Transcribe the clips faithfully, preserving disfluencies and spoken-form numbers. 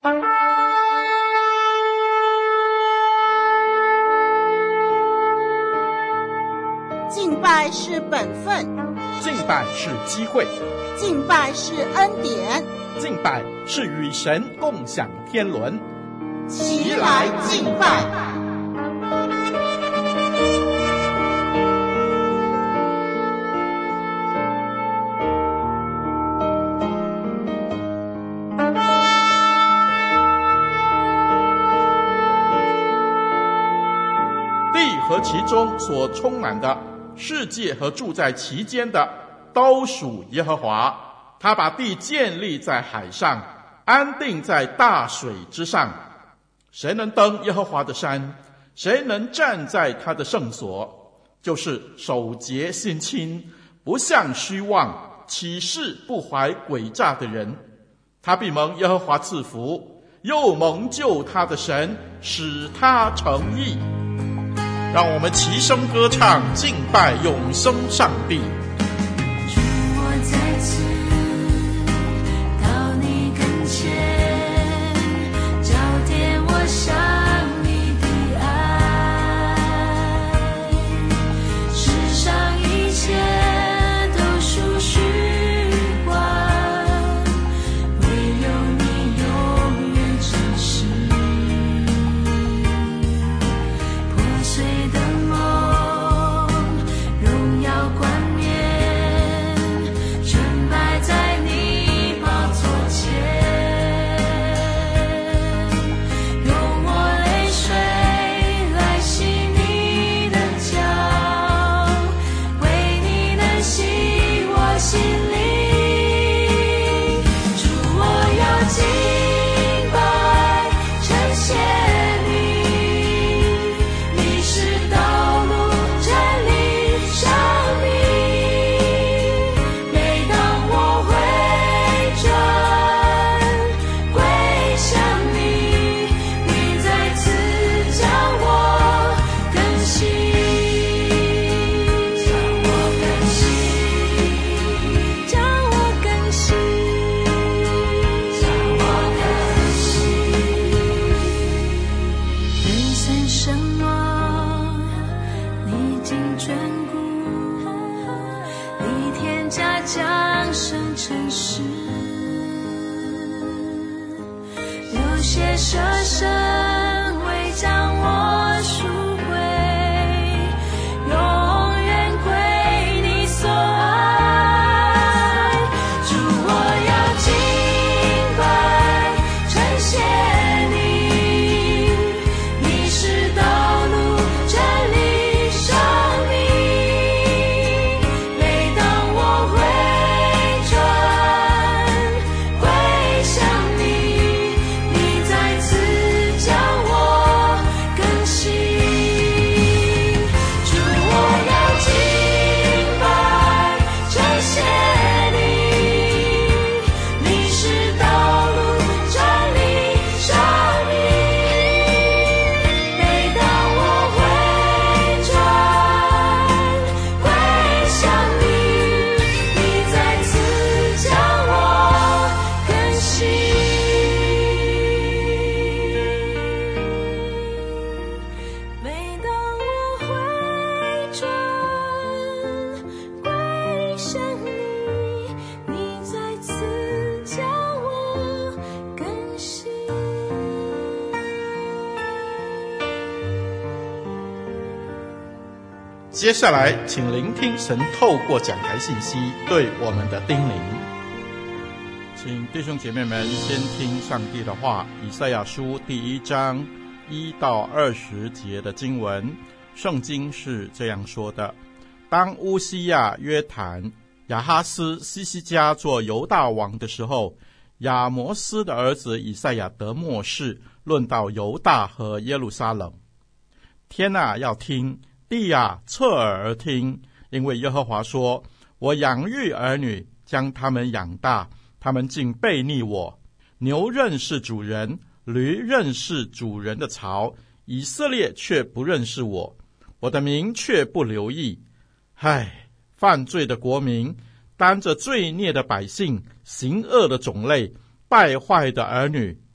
敬拜是本分， 敬拜是机会， 敬拜是恩典， 敬拜是与神共享天伦。 齐来敬拜。 地和其中所充满的，世界和住在其间的，都属耶和华。他把地建立在海上，安定在大水之上。谁能登耶和华的山？谁能站在他的圣所？就是手洁心清，不向虚妄，起誓不怀诡诈的人。他必蒙耶和华赐福，又蒙救他的神，使他成义。让我们齐声歌唱，敬拜永生上帝。 主，我在此到你跟前，交点我向你的爱，世上一切都属虚幻，唯有你永远真实。破碎的梦，荣耀冠冕，纯白在你宝座前，用我泪水来洗你的脚，为你能洗我心灵。主，我要敬拜称谢你，你是道路真理生命。每当我回转归向你，你再次将我更新，将我更新，将我更新，将我更新。人生生亡，历经眷顾，历天家降生成世，流血舍身为将我赎回，永远归你所爱。主，我要敬拜称谢你，你是道路真理生命。每当我回转归向你，你再次将我更新。主，我要敬拜称谢你，你是道路真理生命。每当我回转归向你，你再次将我更新。每当我回转归向你，你再次将我更新。 接下来请聆听神透过讲台信息对我们的叮咛。请弟兄姐妹们先听上帝的话，以赛亚书第一章一到二十节的经文。圣经是这样说的：当乌西亚、约坦、亚哈斯、西西家做犹大王的时候，亚摩斯的儿子以赛亚得末世，论到犹大和耶路撒冷。天啊，要听；地啊，侧耳而听。因为耶和华说：我养育儿女，将他们养大，他们竟背逆我。牛认识主人，驴认识主人的槽，以色列却不认识我，我的名却不留意。唉，犯罪的国民，担着罪孽的百姓，行恶的种类，败坏的儿女，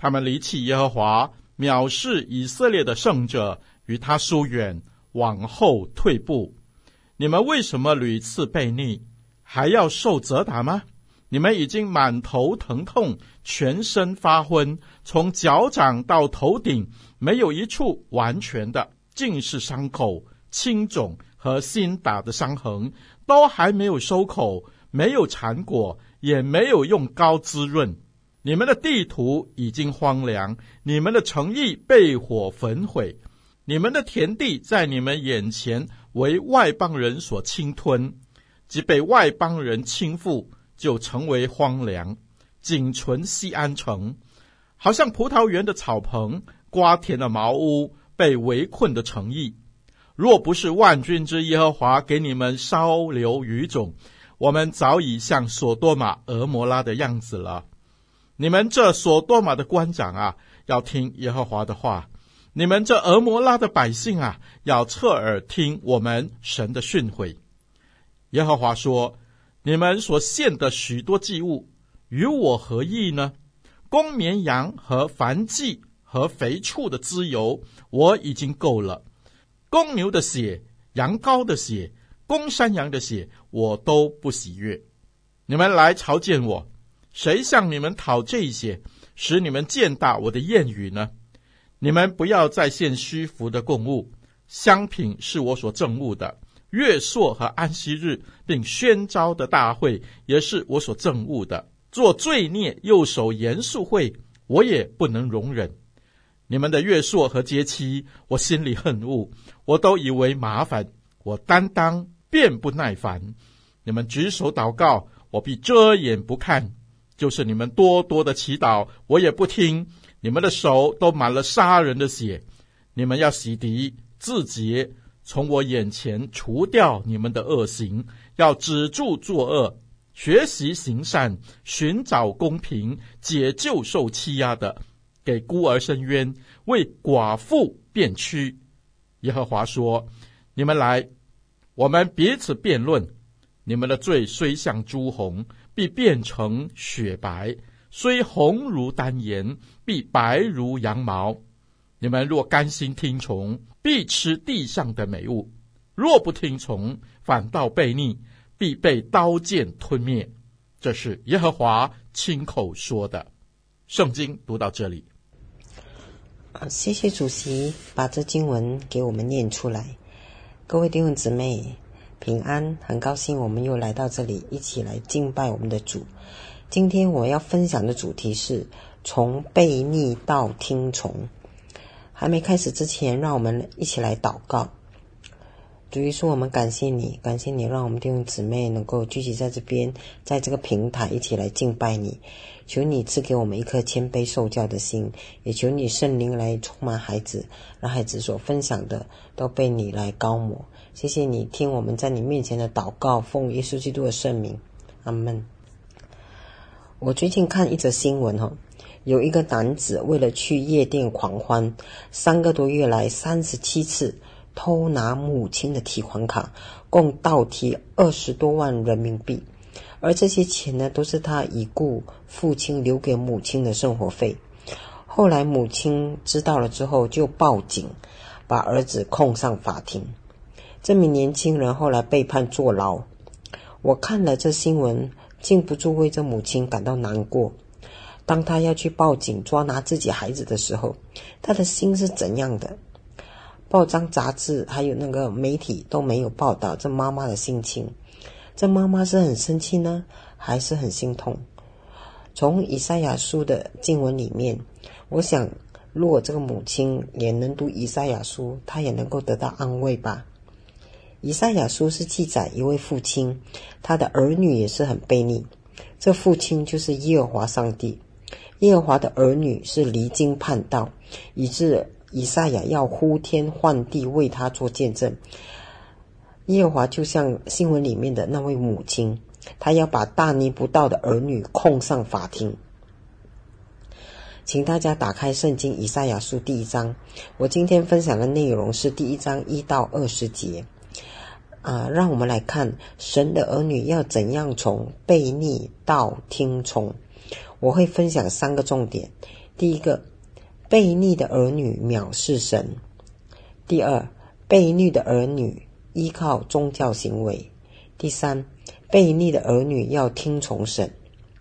他们离弃耶和华，藐视以色列的圣者，与他疏远，往后退步。你们为什么屡次悖逆，还要受责打吗？你们已经满头疼痛，全身发昏，从脚掌到头顶，没有一处完全的，尽是伤口、青肿和新打的伤痕，都还没有收口，没有缠果，也没有用膏滋润。你们的地土已经荒凉，你们的城邑被火焚毁，你们的田地在你们眼前为外邦人所侵吞，即被外邦人倾覆，就成为荒凉，仅存西安城，好像葡萄园的草棚，瓜田的茅屋，被围困的城邑。若不是万军之耶和华给你们稍留余种，我们早已像所多玛、俄摩拉的样子了。你们这所多玛的官长啊，要听耶和华的话；你们这俄摩拉的百姓啊，要侧耳听我们神的训诲。耶和华说：你们所献的许多祭物，与我何益呢？公绵羊和燔祭和肥畜的脂油，我已经够了。公牛的血、羊羔的血、公山羊的血，我都不喜悦。你们来朝见我，谁向你们讨这些，使你们践踏我的言语呢？你们不要再献虚浮的供物，香品是我所憎恶的，月朔和安息日并宣召的大会也是我所憎恶的。做罪孽又守严肃会，我也不能容忍。你们的月朔和节期，我心里恨恶，我都以为麻烦，我担当便不耐烦。你们举手祷告，我必遮眼不看；就是你们多多的祈祷，我也不听。你们的手都满了杀人的血，你们要洗涤自洁，从我眼前除掉你们的恶行，要止住作恶，学习行善，寻找公平，解救受欺压的，给孤儿伸冤，为寡妇辩屈。耶和华说：你们来，我们彼此辩论。你们的罪虽像朱红，必变成雪白；虽红如丹颜，必白如羊毛。你们若甘心听从，必吃地上的美物；若不听从，反倒悖逆，必被刀剑吞灭。这是耶和华亲口说的。圣经读到这里。 啊，谢谢主席把这经文给我们念出来。各位弟兄姊妹平安，很高兴我们又来到这里，一起来敬拜我们的主。今天我要分享的主题是从悖逆到听从。还没开始之前，让我们一起来祷告。主耶稣，我们感谢你，感谢你让我们弟兄姊妹能够聚集在这边，在这个平台一起来敬拜你。求你赐给我们一颗谦卑受教的心，也求你圣灵来充满孩子，让孩子所分享的都被你来膏抹。谢谢你听我们在你面前的祷告，奉耶稣基督的圣名，阿们。我最近看一则新闻哦，有一个男子为了去夜店狂欢，三个多月来三十七次偷拿母亲的提款卡，共倒提二十多万人民币，而这些钱呢，都是他已故父亲留给母亲的生活费。后来母亲知道了之后就报警，把儿子控上法庭。这名年轻人后来被判坐牢。我看了这新闻，禁不住为这母亲感到难过。当他要去报警抓拿自己孩子的时候，他的心是怎样的？报章杂志还有那个媒体都没有报道这妈妈的心情。这妈妈是很生气呢，还是很心痛？从以赛亚书的经文里面，我想如果这个母亲也能读以赛亚书，她也能够得到安慰吧。以赛亚书是记载一位父亲，他的儿女也是很悖逆。这父亲就是耶和华上帝，耶和华的儿女是离经叛道，以致以赛亚要呼天唤地为他做见证。耶和华就像新闻里面的那位母亲，他要把大逆不道的儿女控上法庭。请大家打开圣经以赛亚书第一章，我今天分享的内容是第一章一到二十节。啊，让我们来看神的儿女要怎样从悖逆到听从。我会分享三个重点。 第一个，悖逆的儿女藐视神；第二，悖逆的儿女依靠宗教行为；第三，悖逆的儿女要听从神。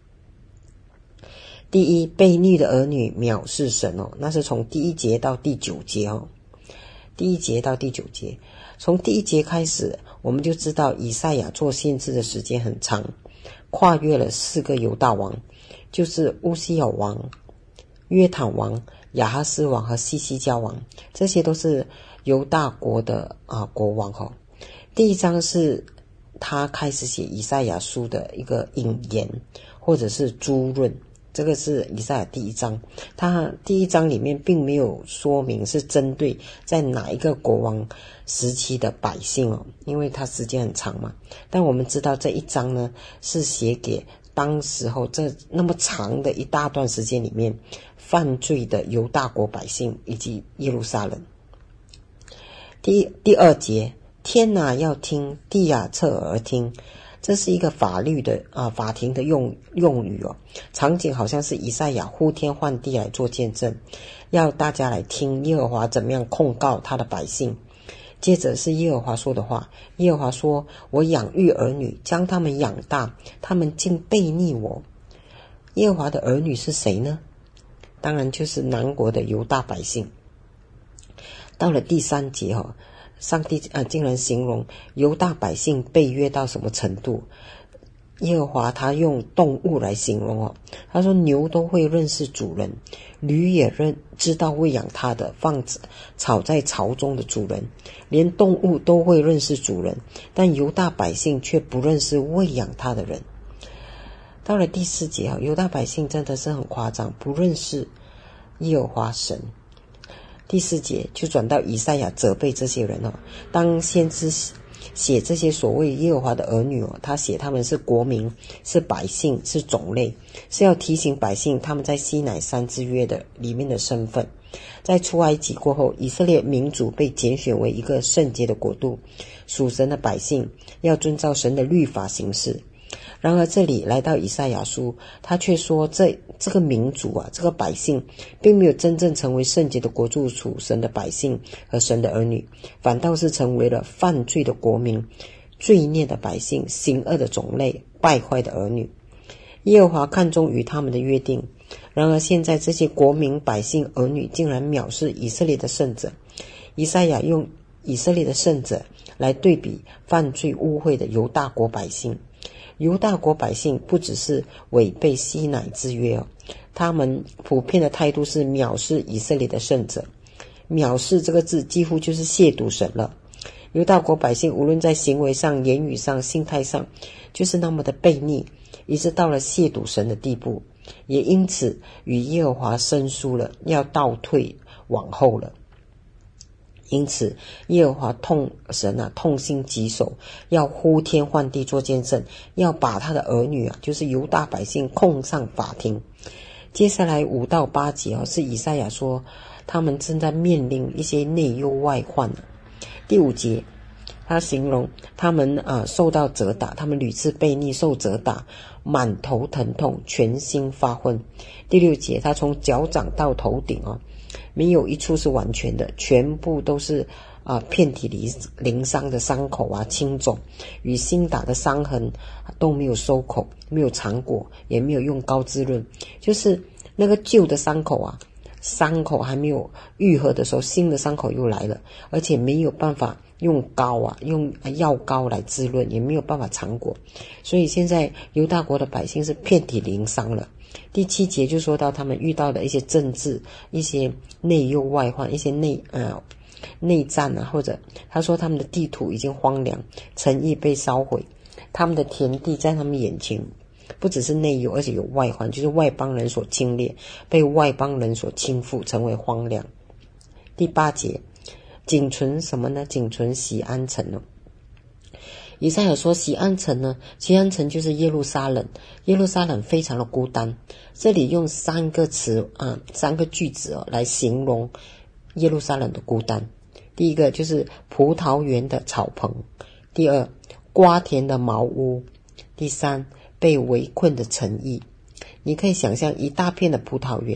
第一，悖逆的儿女藐视神哦，那是从第一节到第九节哦。第一节到第九节，从第一节开始，我们就知道以赛亚做先知的时间很长，跨越了四个犹大王，就是乌西雅王、约坦王、亚哈斯王和西西家王，这些都是犹大国的啊国王哈、哦。第一章是他开始写以赛亚书的一个引言或者是诸论，这个是以赛亚第一章。他第一章里面并没有说明是针对在哪一个国王时期的百姓哦，因为他时间很长嘛。但我们知道这一章呢是写给当时候这那么长的一大段时间里面犯罪的犹大国百姓以及耶路撒冷。第第二节，天哪要听，地啊侧耳听，这是一个法律的啊法庭的用用语哦，场景好像是以赛亚呼天唤地来做见证，要大家来听耶和华怎么样控告他的百姓。接着是耶和华说的话，耶和华说，我养育儿女，将他们养大，他们竟悖逆我。耶和华的儿女是谁呢？当然就是南国的犹大百姓。到了第三节哦，上帝啊竟然形容犹大百姓被约到什么程度。耶和华他用动物来形容哦，他说牛都会认识主人，驴也认知道喂养它的放草在槽中的主人，连动物都会认识主人，但犹大百姓却不认识喂养它的人。到了第四节犹大百姓真的是很夸张，不认识耶和华神。第四节就转到以赛亚责备这些人哦，当先知写这些所谓耶和华的儿女哦，他写他们是国民，是百姓，是种类，是要提醒百姓他们在西乃山之约的里面的身份。在出埃及过后，以色列民族被拣选为一个圣洁的国度，属神的百姓，要遵照神的律法行事。然而这里来到以赛亚书，他却说这这个民族啊，这个百姓并没有真正成为圣洁的国度，属神的百姓和神的儿女，反倒是成为了犯罪的国民，罪孽的百姓，行恶的种类，败坏的儿女。耶和华看重与他们的约定，然而现在这些国民百姓儿女竟然藐视以色列的圣者。以赛亚用以色列的圣者来对比犯罪污秽的犹大国百姓。犹大国百姓不只是违背西乃之约哦，他们普遍的态度是藐视以色列的圣者。藐视这个字几乎就是亵渎神了。犹大国百姓无论在行为上、言语上、心态上，就是那么的悖逆，一直到了亵渎神的地步，也因此与耶和华生疏了，要倒退往后了。因此耶和华痛神啊痛心疾首，要呼天唤地做见证，要把他的儿女啊就是犹大百姓控上法庭。接下来五到八节啊，是以赛亚说他们正在面临一些内忧外患、啊、第五节他形容他们啊受到责打，他们屡次悖逆受责打，满头疼痛，全心发昏。第六节他从脚掌到头顶啊没有一处是完全的，全部都是啊、呃、遍体鳞伤的伤口啊，青肿与新打的伤痕都没有收口，没有尝果，也没有用膏滋润，就是那个旧的伤口啊，伤口还没有愈合的时候，新的伤口又来了，而且没有办法用膏啊用药膏来滋润，也没有办法尝果，所以现在犹大国的百姓是遍体鳞伤了。第七节就说到他们遇到的一些政治、一些内忧外患、一些内呃内战啊，或者他说他们的地土已经荒凉，城邑被烧毁，他们的田地在他们眼前不只是内忧，而且有外患，就是外邦人所侵略，被外邦人所侵覆，成为荒凉。第八节仅存什么呢？仅存锡安城哦。以赛亚说锡安城呢，锡安城就是耶路撒冷，耶路撒冷非常的孤单。这里用三个词啊，三个句子哦来形容耶路撒冷的孤单。第一个就是葡萄园的草棚，第二瓜田的茅屋，第三被围困的城邑。你可以想象一大片的葡萄园，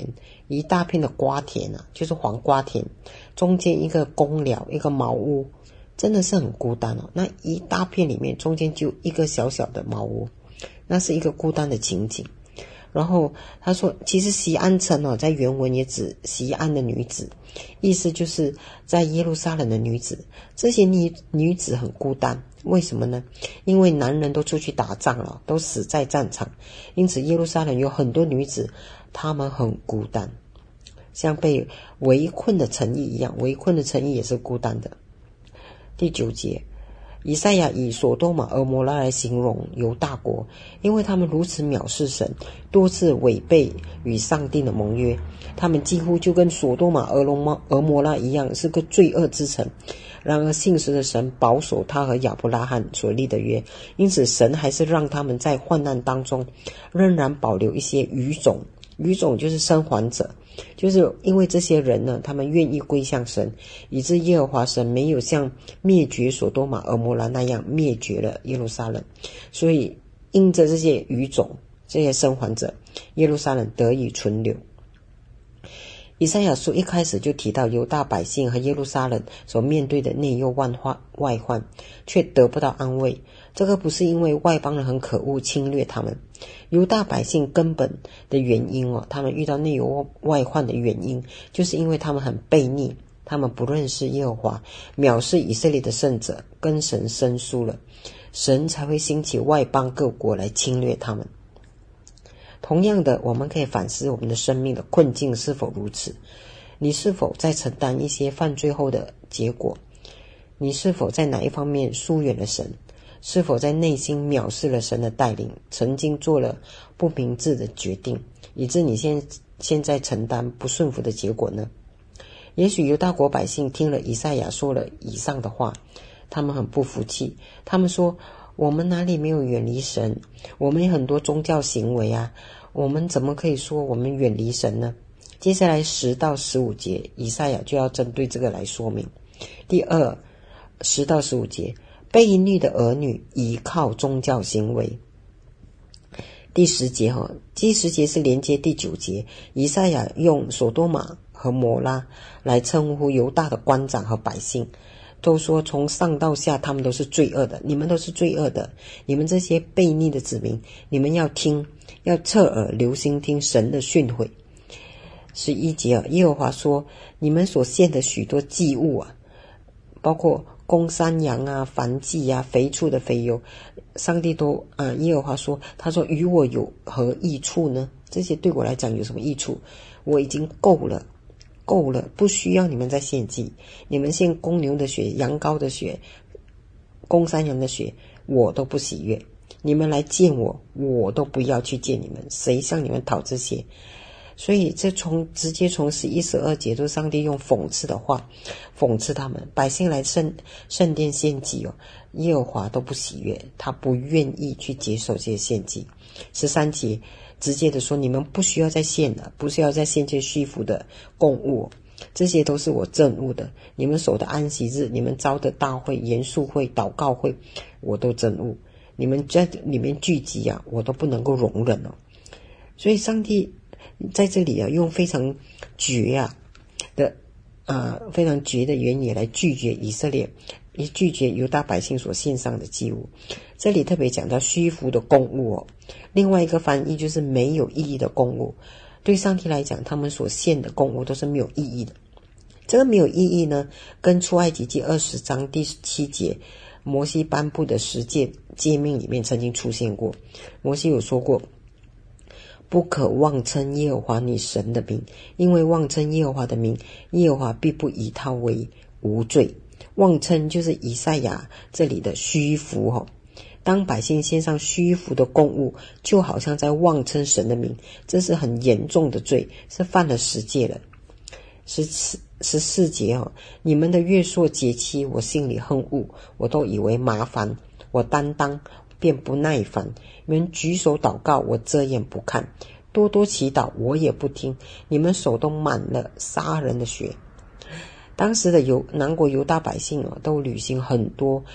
一大片的瓜田啊，就是黄瓜田，中间一个公寮，一个茅屋，真的是很孤单哦。那一大片里面，中间就一个小小的茅屋，那是一个孤单的情景。然后他说，其实锡安城哦，在原文也指锡安的女子，意思就是在耶路撒冷的女子。这些女女子很孤单，为什么呢？因为男人都出去打仗了，都死在战场，因此耶路撒冷有很多女子，她们很孤单，像被围困的城邑一样，围困的城邑也是孤单的。第九节，以赛亚以所多玛、蛾摩拉来形容犹大国，因为他们如此藐视神，多次违背与上帝的盟约，他们几乎就跟所多玛、蛾摩拉一样，是个罪恶之城。然而信实的神保守他和亚伯拉罕所立的约，因此神还是让他们在患难当中仍然保留一些余种。余种就是生还者，就是因为这些人呢，他们愿意归向神，以致耶和华神没有像灭绝所多玛、蛾摩拉那样灭绝了耶路撒冷，所以因着这些余种，这些生还者，耶路撒冷得以存留。以赛亚书一开始就提到犹大百姓和耶路撒冷所面对的内忧外患，却得不到安慰。这个不是因为外邦人很可恶侵略他们，犹大百姓根本的原因哦，他们遇到内忧外患的原因，就是因为他们很悖逆，他们不认识耶和华，藐视以色列的圣者，跟神生疏了，神才会兴起外邦各国来侵略他们。同样的，我们可以反思我们的生命的困境是否如此？你是否在承担一些犯罪后的结果？你是否在哪一方面疏远了神？是否在内心藐视了神的带领，曾经做了不明智的决定，以致你现现在承担不顺服的结果呢？也许犹大国百姓听了以赛亚说了以上的话，他们很不服气，他们说，我们哪里没有远离神？我们有很多宗教行为啊，我们怎么可以说我们远离神呢？接下来十到十五节，以赛亚就要针对这个来说明。第二，十到十五节，悖逆的儿女依靠宗教行为。第十节哈，第十节是连接第九节，以赛亚用所多玛和摩拉来称呼犹大的官长和百姓，都说从上到下他们都是罪恶的，你们都是罪恶的，你们这些悖逆的子民，你们要听，要侧耳留心听神的训诲。十一节啊，耶和华说，你们所献的许多祭物啊，包括公山羊啊、燔祭啊、肥畜的肥油，上帝都啊，耶和华说，他说与我有何益处呢？这些对我来讲有什么益处？我已经够了够了，不需要你们再献祭，你们献公牛的血、羊羔的血、公山羊的血，我都不喜悦。你们来见我，我都不要去见你们，谁向你们讨这些？所以这从直接从十一十二节，都上帝用讽刺的话讽刺他们，百姓来圣圣殿献祭哦，耶和华都不喜悦，他不愿意去接受这些献祭。十三节直接的说，你们不需要再献了，不需要再献这虚浮的供物，这些都是我憎恶的。你们守的安息日，你们招的大会、严肃会、祷告会，我都憎恶。你们在里面聚集啊，我都不能够容忍哦。所以上帝在这里啊，用非常绝啊的啊非常绝的原野来拒绝以色列，也拒绝犹大百姓所献上的祭物。这里特别讲到虚浮的供物哦，另外一个翻译就是没有意义的供物。对上帝来讲，他们所献的供物都是没有意义的。这个没有意义呢，跟出埃及记二十章第七节摩西颁布的十诫诫命里面曾经出现过。摩西有说过，不可妄称耶和华你神的名，因为妄称耶和华的名，耶和华必不以他为无罪。妄称就是以赛亚这里的虚浮哦。当百姓献上虚浮的供物，就好像在妄称神的名，这是很严重的罪，是犯了十诫了。十四十四节哦，你们的月朔节期，我心里恨恶，我都以为麻烦，我担当便不耐烦。你们举手祷告，我遮眼不看；多多祈祷，我也不听。你们手都满了杀人的血。当时的犹南国犹大百姓哦，都履行很多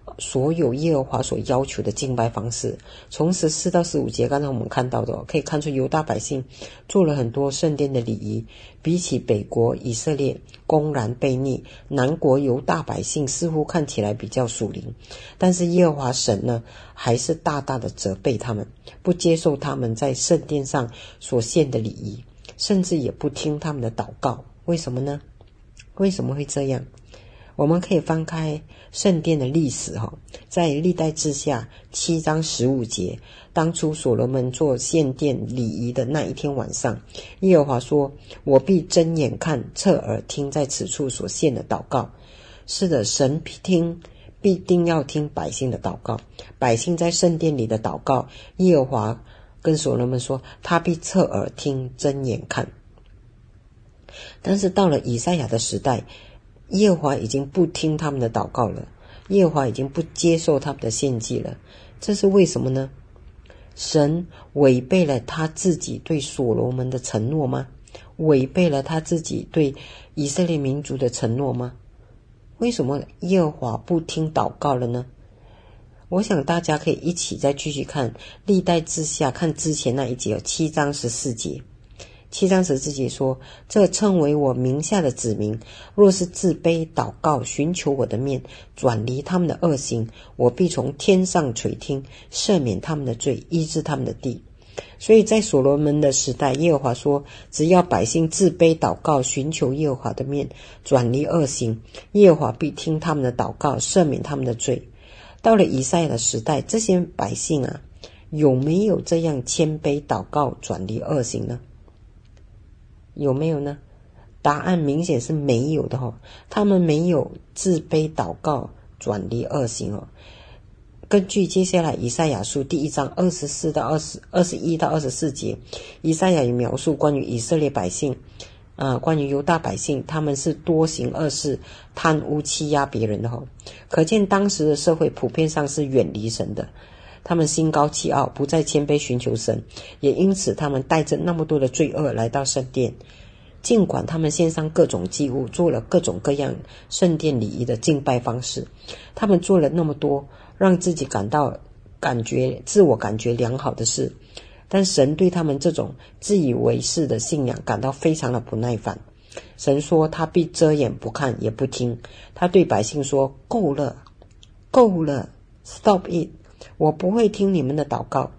所有耶和华所要求的敬拜方式。从十四到十五节，刚才我们看到的、哦、可以看出犹大百姓做了很多圣殿的礼仪，比起北国以色列公然悖逆，南国犹大百姓似乎看起来比较属灵，但是耶和华神呢，还是大大的责备他们，不接受他们在圣殿上所献的礼仪，甚至也不听他们的祷告。为什么呢？为什么会这样？我们可以翻开圣殿的历史、哦、在历代志下七章十五节，当初所罗门做献殿礼仪的那一天晚上，耶和华说，我必睁眼看，侧耳听在此处所献的祷告。是的，神听必定要听百姓的祷告，百姓在圣殿里的祷告，耶和华跟所罗门说，他必侧耳听，睁眼看。但是到了以赛亚的时代，耶和华已经不听他们的祷告了，耶和华已经不接受他们的献祭了。这是为什么呢？神违背了他自己对所罗门的承诺吗？违背了他自己对以色列民族的承诺吗？为什么耶和华不听祷告了呢？我想大家可以一起再继续看历代志下，看之前那一节，七章十四节。七章十四节说，这称为我名下的子民，若是自卑祷告，寻求我的面，转离他们的恶行，我必从天上垂听，赦免他们的罪，医治他们的地。所以在所罗门的时代，耶和华说，只要百姓自卑祷告，寻求耶和华的面，转离恶行，耶和华必听他们的祷告，赦免他们的罪。到了以赛亚的时代，这些百姓啊，有没有这样谦卑祷告，转离恶行呢？有没有呢？答案明显是没有的、哦、他们没有自卑祷告，转离恶行哦。根据接下来以赛亚书第一章二十四到二十二十一到二十四节，以赛亚也描述关于以色列百姓啊、呃，关于犹大百姓，他们是多行恶事，贪污欺压别人的哦。可见当时的社会普遍上是远离神的，他们心高气傲，不再谦卑寻求神，也因此他们带着那么多的罪恶来到圣殿。尽管他们献上各种祭物，做了各种各样圣殿礼仪的敬拜方式，他们做了那么多让自己感到感觉自我感觉良好的事，但神对他们这种自以为是的信仰感到非常的不耐烦。神说他必遮眼不看也不听，他对百姓说，够了够了 Stop it， 我不会听你们的祷告。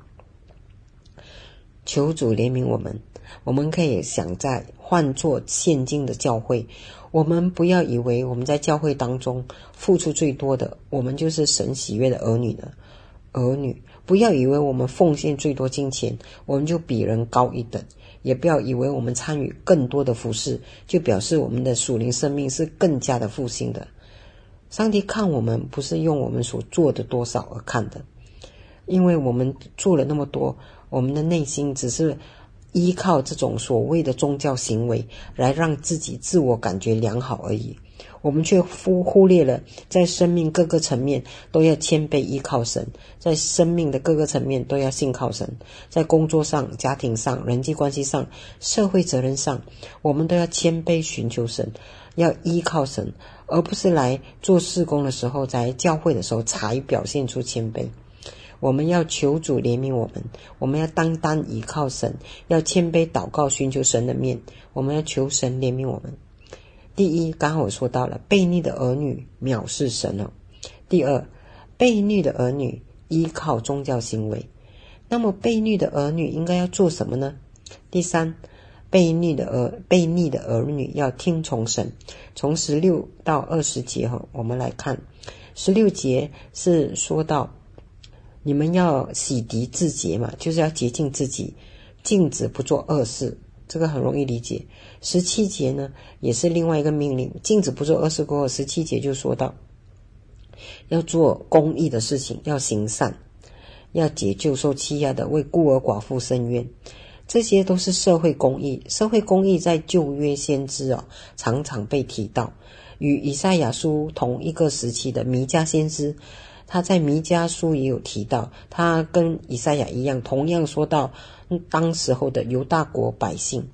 求主怜悯我们。我们可以想在换作现今的教会，我们不要以为我们在教会当中付出最多的，我们就是神喜悦的儿女的儿女。不要以为我们奉献最多金钱，我们就比人高一等。也不要以为我们参与更多的服事，就表示我们的属灵生命是更加的复兴的。上帝看我们不是用我们所做的多少而看的，因为我们做了那么多，我们的内心只是依靠这种所谓的宗教行为来让自己自我感觉良好而已，我们却忽忽略了在生命各个层面都要谦卑依靠神，在生命的各个层面都要信靠神，在工作上、家庭上、人际关系上、社会责任上，我们都要谦卑寻求神，要依靠神，而不是来做事工的时候，在教会的时候才表现出谦卑。我们要求主怜悯我们，我们要单单依靠神，要谦卑祷告寻求神的面，我们要求神怜悯我们。第一，刚好我说到了悖逆的儿女藐视神了。第二，悖逆的儿女依靠宗教行为，那么悖逆的儿女应该要做什么呢？第三，悖逆的儿悖逆的儿女要听从神。从十六到二十节我们来看，十六节是说到你们要洗涤自洁嘛，就是要洁净自己，禁止不做恶事，这个很容易理解。十七节呢也是另外一个命令，禁止不做恶事过后，十七节就说到要做公义的事情，要行善，要解救受欺压的，为孤儿寡妇伸冤，这些都是社会公义。社会公义在旧约先知啊常常被提到，与以赛亚书同一个时期的弥迦先知，他在弥迦书也有提到，他跟以赛亚一样，同样说到当时候的犹大国百姓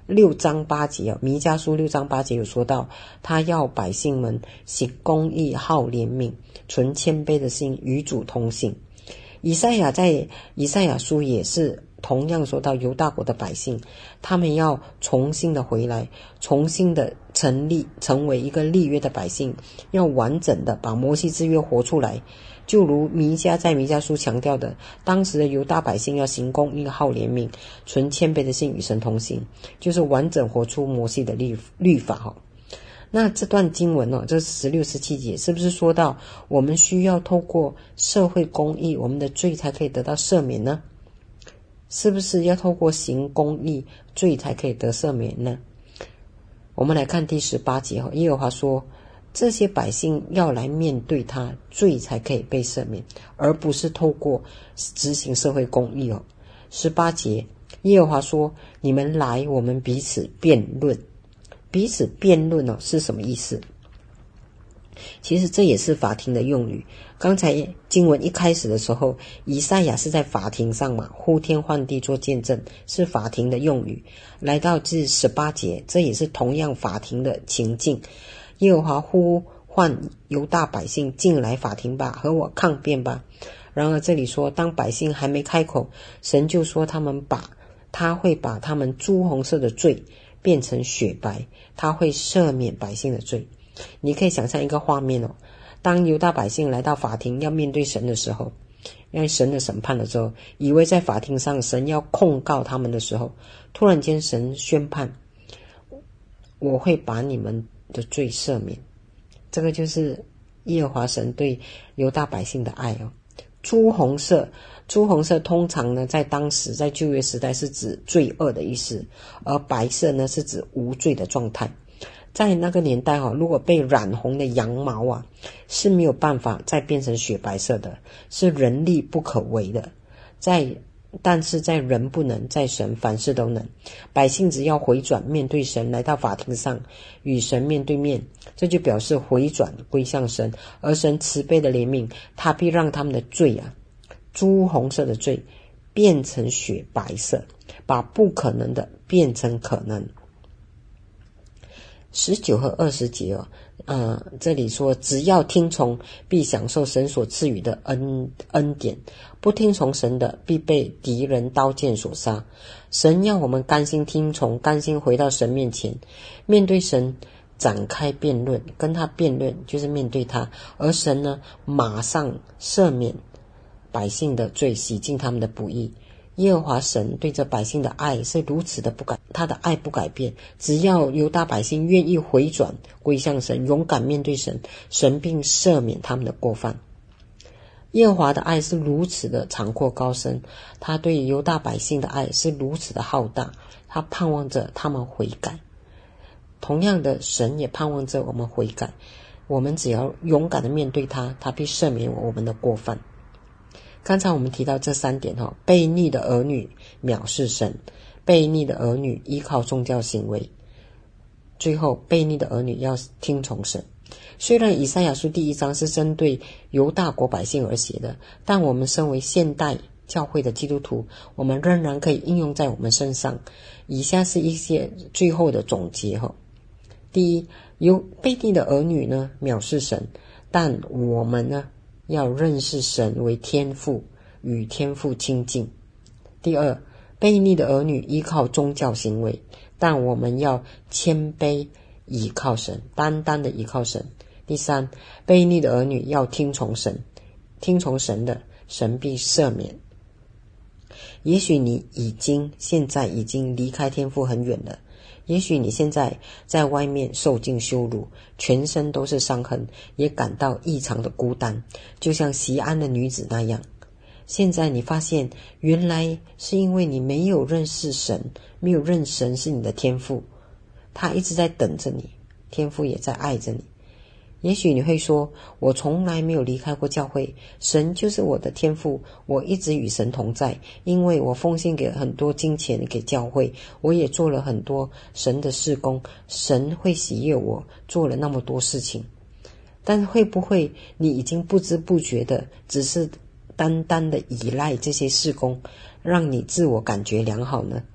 六章八节啊，弥迦书六章八节有说到，他要百姓们行公义、好怜悯、存谦卑的心，与主同行。以赛亚在以赛亚书也是同样说到犹大国的百姓，他们要重新的回来，重新的成立，成为一个立约的百姓，要完整的把摩西之约活出来。就如弥迦在弥迦书强调的，当时的犹大百姓要行公义、好怜悯、存谦卑的心，与神同行，就是完整活出摩西的律律法哈。那这段经文哦，这十六、十七节是不是说到我们需要透过社会公义，我们的罪才可以得到赦免呢？是不是要透过行公义，罪才可以得赦免呢？我们来看第十八节，耶和华说，这些百姓要来面对他，罪才可以被赦免，而不是透过执行社会公义哦。十八节，耶和华说，你们来，我们彼此辩论。彼此辩论哦，是什么意思？其实这也是法庭的用语。刚才经文一开始的时候，以赛亚是在法庭上嘛，呼天唤地做见证，是法庭的用语。来到至十八节，这也是同样法庭的情境。耶和华呼唤犹大百姓进来法庭吧，和我抗辩吧。然而这里说，当百姓还没开口，神就说他们把他会把他们朱红色的罪变成雪白，他会赦免百姓的罪。你可以想象一个画面哦，当犹大百姓来到法庭要面对神的时候，因为神的审判的时候，以为在法庭上神要控告他们的时候，突然间神宣判，我会把你们的罪赦免。这个就是耶和华神对犹大百姓的爱哦。朱红色，朱红色通常呢，在当时在旧约时代是指罪恶的意思，而白色呢是指无罪的状态。在那个年代哈、哦，如果被染红的羊毛啊，是没有办法再变成雪白色的，是人力不可为的。在但是在人不能，在神凡事都能。百姓只要回转面对神，来到法庭上与神面对面，这就表示回转归向神，而神慈悲的怜悯，他必让他们的罪啊，朱红色的罪变成雪白色，把不可能的变成可能。十九和二十节哦，呃，这里说，只要听从，必享受神所赐予的恩恩典；不听从神的，必被敌人刀剑所杀。神要我们甘心听从，甘心回到神面前，面对神展开辩论，跟他辩论就是面对他，而神呢，马上赦免百姓的罪，洗净他们的不义。耶和华神对着百姓的爱是如此的不改，他的爱不改变。只要犹大百姓愿意回转归向神，勇敢面对神，神并赦免他们的过犯。耶和华的爱是如此的长阔高深，他对犹大百姓的爱是如此的浩大，他盼望着他们悔改。同样的，神也盼望着我们悔改，我们只要勇敢的面对他，他必赦免我们的过犯。刚才我们提到这三点哈，悖逆的儿女藐视神，悖逆的儿女依靠宗教行为，最后悖逆的儿女要听从神。虽然以赛亚书第一章是针对犹大国百姓而写的，但我们身为现代教会的基督徒，我们仍然可以应用在我们身上。以下是一些最后的总结哈。第一，有悖逆的儿女呢藐视神，但我们呢要认识神为天父，与天父亲近。第二，悖逆的儿女依靠宗教行为，但我们要谦卑倚靠神，单单的倚靠神。第三，悖逆的儿女要听从神，听从神的，神必赦免。也许你已经现在已经离开天父很远了，也许你现在在外面受尽羞辱，全身都是伤痕，也感到异常的孤单，就像锡安的女子那样。现在你发现，原来是因为你没有认识神，没有认神是你的天父，他一直在等着你，天父也在爱着你。也许你会说，我从来没有离开过教会，神就是我的天父，我一直与神同在，因为我奉献给很多金钱给教会，我也做了很多神的事工，神会喜悦我做了那么多事情。但会不会你已经不知不觉的只是单单的依赖这些事工，让你自我感觉良好呢？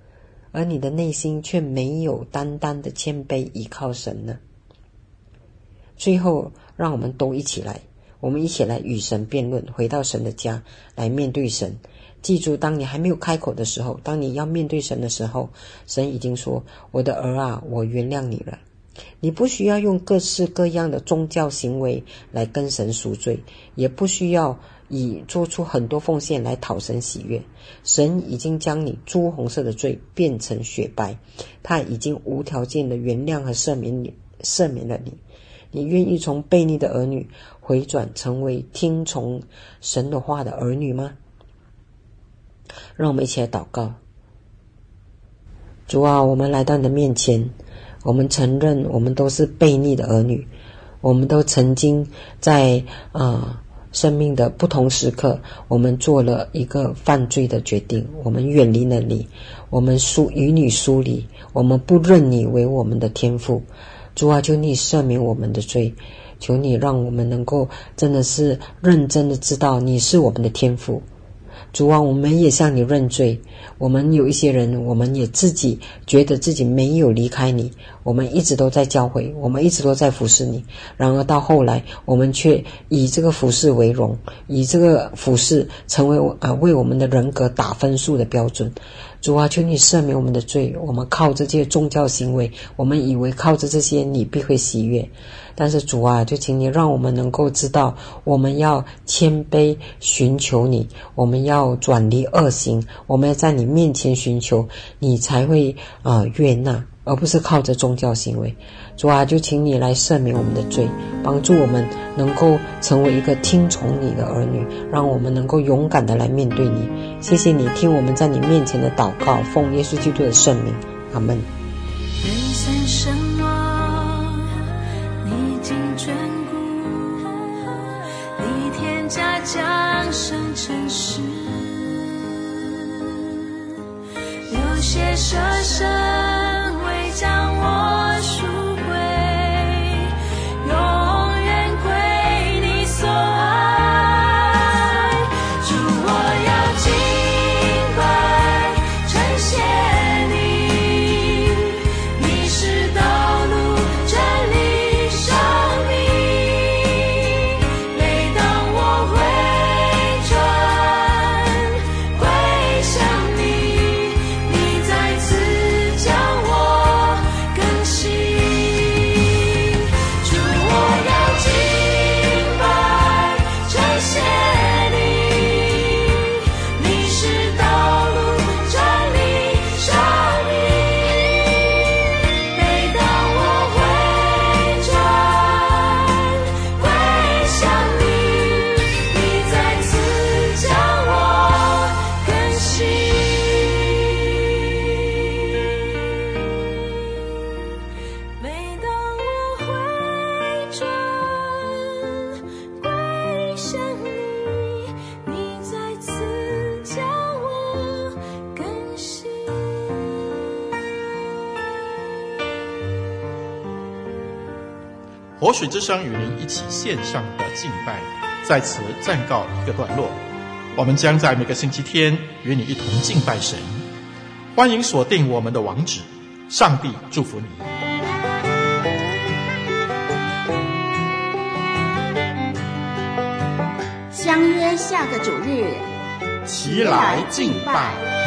而你的内心却没有单单的谦卑依靠神呢？最后，让我们都一起来，我们一起来与神辩论，回到神的家来面对神。记住，当你还没有开口的时候，当你要面对神的时候，神已经说，我的儿啊，我原谅你了。你不需要用各式各样的宗教行为来跟神赎罪，也不需要以做出很多奉献来讨神喜悦。神已经将你朱红色的罪变成雪白，他已经无条件的原谅和赦免你，赦免了你。你愿意从悖逆的儿女回转成为听从神的话的儿女吗？让我们一起来祷告。主啊，我们来到你的面前，我们承认我们都是悖逆的儿女，我们都曾经在呃生命的不同时刻，我们做了一个犯罪的决定，我们远离了你，我们疏与你疏离，我们不认你为我们的天父。主啊，求你赦免我们的罪，求你让我们能够真的是认真的知道你是我们的天父。主啊，我们也向你认罪，我们有一些人，我们也自己觉得自己没有离开你，我们一直都在教会，我们一直都在服侍你，然而到后来我们却以这个服侍为荣，以这个服侍成为啊为我们的人格打分数的标准。主啊，求你赦免我们的罪，我们靠这些宗教行为，我们以为靠着这些你必会喜悦，但是主啊，就请你让我们能够知道，我们要谦卑寻求你，我们要转离恶行，我们要在你面前寻求，你才会啊、呃、悦纳，而不是靠着宗教行为。主啊，就请你来赦免我们的罪，帮助我们能够成为一个听从你的儿女，让我们能够勇敢的来面对你。谢谢你听我们在你面前的祷告，奉耶稣基督的圣名，阿们。 人生神往，你经眷顾，你天家降生成世，流血舍身为将我赎回，永远归你所爱。主，我要敬拜称谢你，你是道路真理生命。每当我回转归向你，你再次将我更新。主，我要敬拜称谢你，你是道路真理生命。每当我回转归向你，你再次将我更新。每当我回转归向你，你再次将我更新。 活水之声与您一起线上的敬拜，在此暂告一个段落。我们将在每个星期天与你一同敬拜神，欢迎锁定我们的网址。上帝祝福你。 相约下个主日， 齐来敬拜。